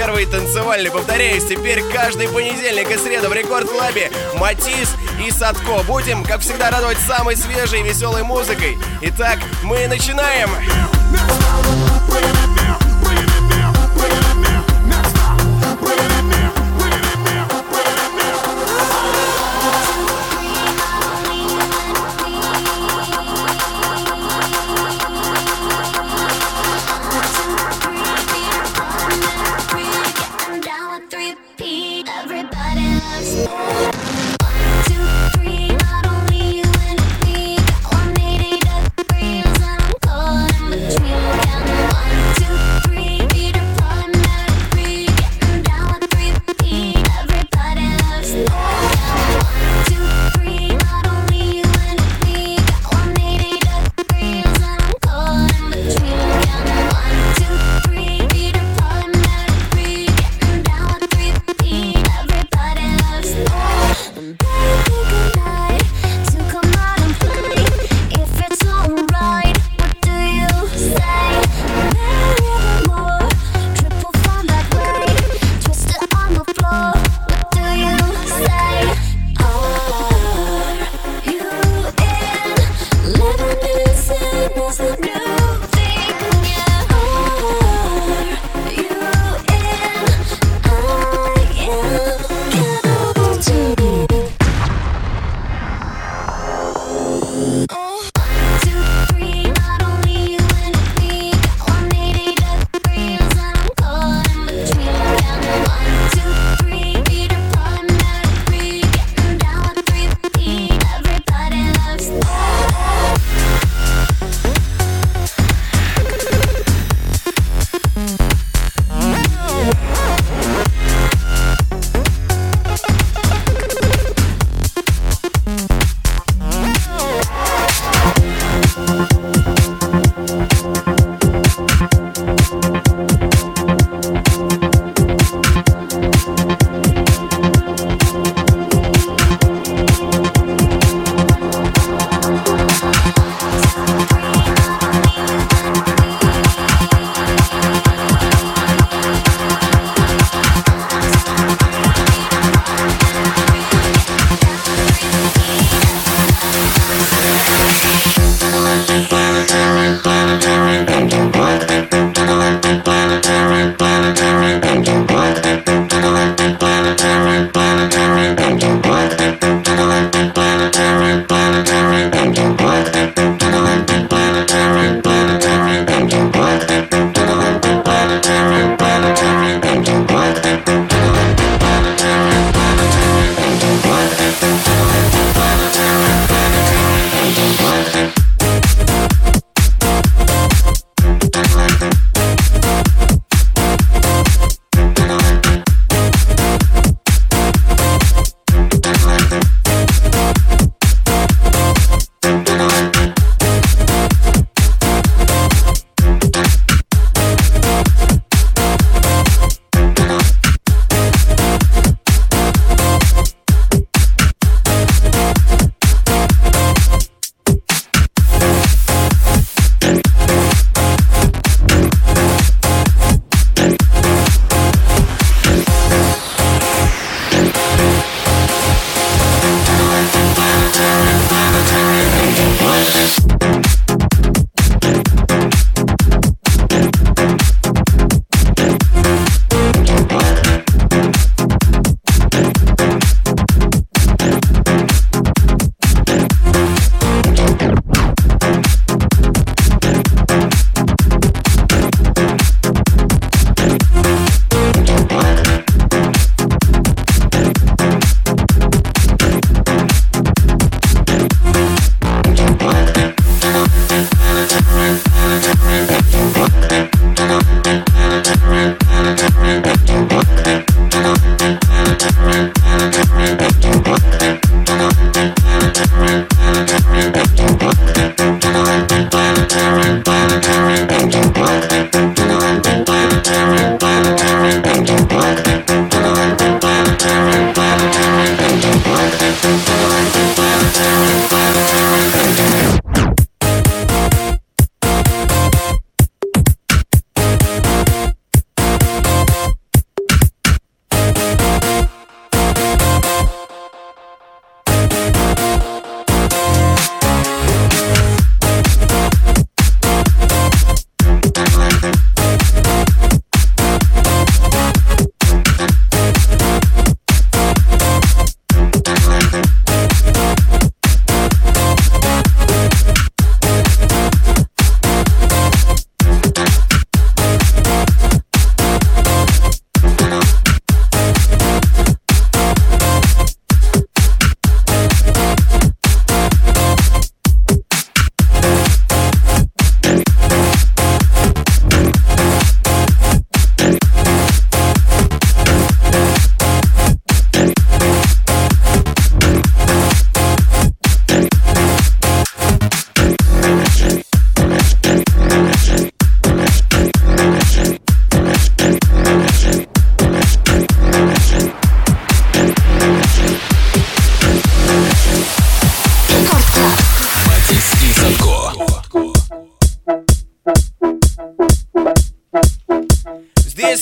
первый танцевальный. Повторяюсь, теперь каждый понедельник и среду в Рекорд Клабе Матис и Садко. Будем, как всегда, радовать самой свежей и веселой музыкой. Итак, мы начинаем! Dream.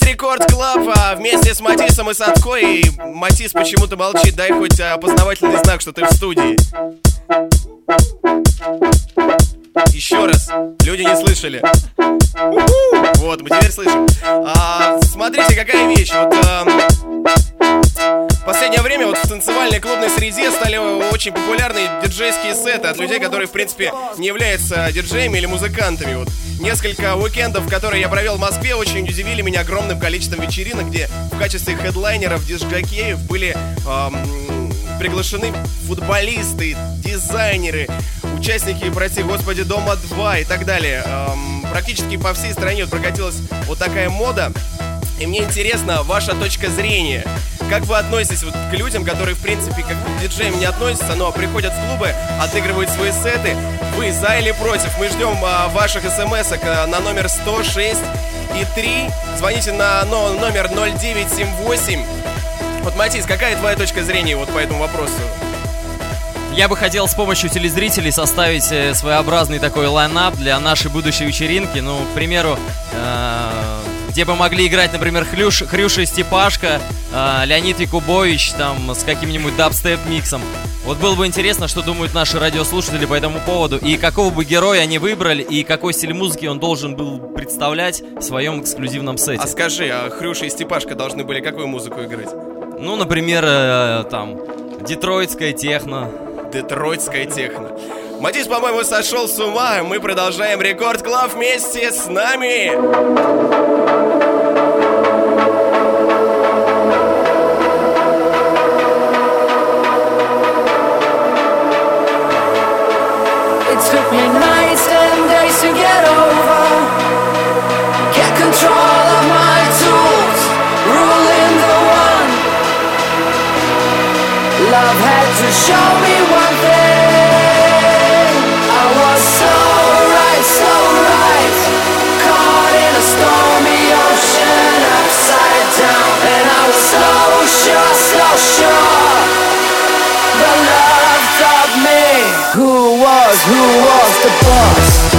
Здесь Рекорд Клаб вместе с Матисом и Садко. И Матис почему-то молчит. Дай хоть опознавательный знак, что ты в студии. Еще раз. Люди не слышали. Вот, мы теперь слышим. Смотрите, какая вещь. Вот в последнее время вот в танцевальной клубной среде стали очень популярны диджейские сеты от людей, которые, в принципе, не являются диджеями или музыкантами. Вот несколько уикендов, которые я провел в Москве, очень удивили меня огромным количеством вечеринок, где в качестве хедлайнеров, диск-жокеев были приглашены футболисты, дизайнеры, участники, прости господи, Дома 2 и так далее. Практически по всей стране вот прокатилась вот такая мода. И мне интересна ваша точка зрения. Как вы относитесь вот к людям, которые, в принципе, как к диджеям не относятся, но приходят в клубы, отыгрывают свои сеты? Вы за или против? Мы ждем ваших смс-ок на номер 106 и 3. Звоните на номер 0978. Вот, Матис, какая твоя точка зрения вот по этому вопросу? Я бы хотел с помощью телезрителей составить своеобразный такой лайнап для нашей будущей вечеринки. Ну, к примеру, где бы могли играть, например, Хрюша и Степашка, Леонид Якубович там с каким-нибудь дабстеп-миксом. Вот было бы интересно, что думают наши радиослушатели по этому поводу, и какого бы героя они выбрали, и какой стиль музыки он должен был представлять в своем эксклюзивном сете. А скажи, Хрюша и Степашка должны были какую музыку играть? Ну, например, там, детройтская техно. Детройтская техно. Матис, по-моему, сошел с ума. Мы продолжаем Рекорд Клаб вместе с нами. It took me nights and days to get over, get control of my tools, ruling the one. Love had to show me one thing. I was so right, caught in a stormy ocean, upside down. And I was so sure, the love taught me who was the boss.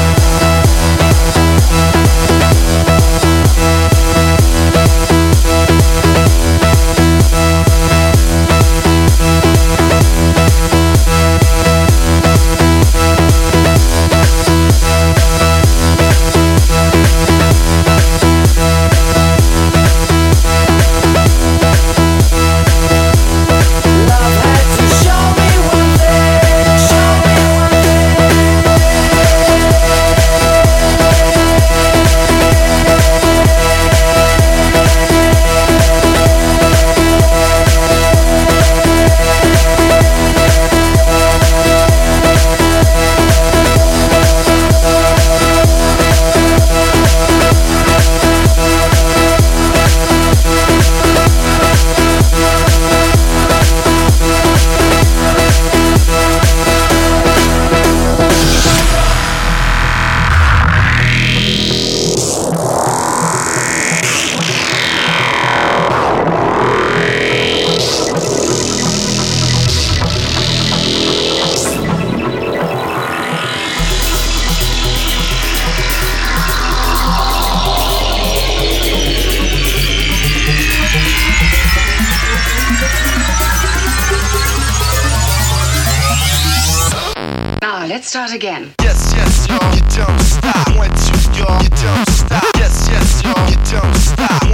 Let's start again. Yes, yo, you don't stop. 1, 2, yo, you don't stop. Yes, yo, you don't stop.